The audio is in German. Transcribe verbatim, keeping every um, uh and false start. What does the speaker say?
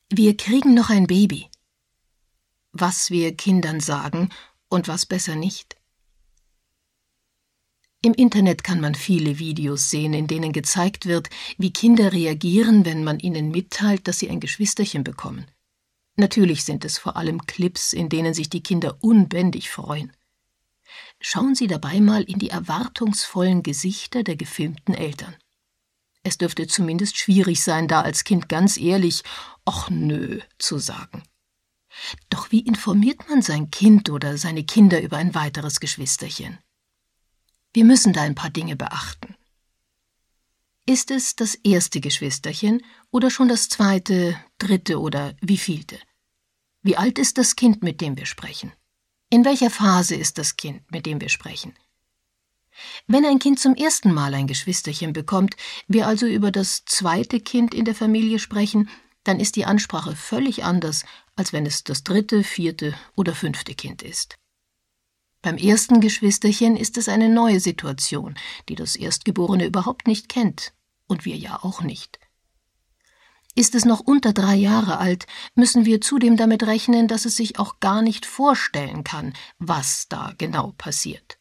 Wir kriegen noch ein Baby. Was wir Kindern sagen und was besser nicht. Im Internet kann man viele Videos sehen, in denen gezeigt wird, wie Kinder reagieren, wenn man ihnen mitteilt, dass sie ein Geschwisterchen bekommen. Natürlich sind es vor allem Clips, in denen sich die Kinder unbändig freuen. Schauen Sie dabei mal in die erwartungsvollen Gesichter der gefilmten Eltern. Es dürfte zumindest schwierig sein, da als Kind ganz ehrlich »Och nö« zu sagen. Doch wie informiert man sein Kind oder seine Kinder über ein weiteres Geschwisterchen? Wir müssen da ein paar Dinge beachten. Ist es das erste Geschwisterchen oder schon das zweite, dritte oder wievielte? Wie alt ist das Kind, mit dem wir sprechen? In welcher Phase ist das Kind, mit dem wir sprechen? Wenn ein Kind zum ersten Mal ein Geschwisterchen bekommt, wir also über das zweite Kind in der Familie sprechen, dann ist die Ansprache völlig anders, als wenn es das dritte, vierte oder fünfte Kind ist. Beim ersten Geschwisterchen ist es eine neue Situation, die das Erstgeborene überhaupt nicht kennt und wir ja auch nicht. Ist es noch unter drei Jahre alt, müssen wir zudem damit rechnen, dass es sich auch gar nicht vorstellen kann, was da genau passiert.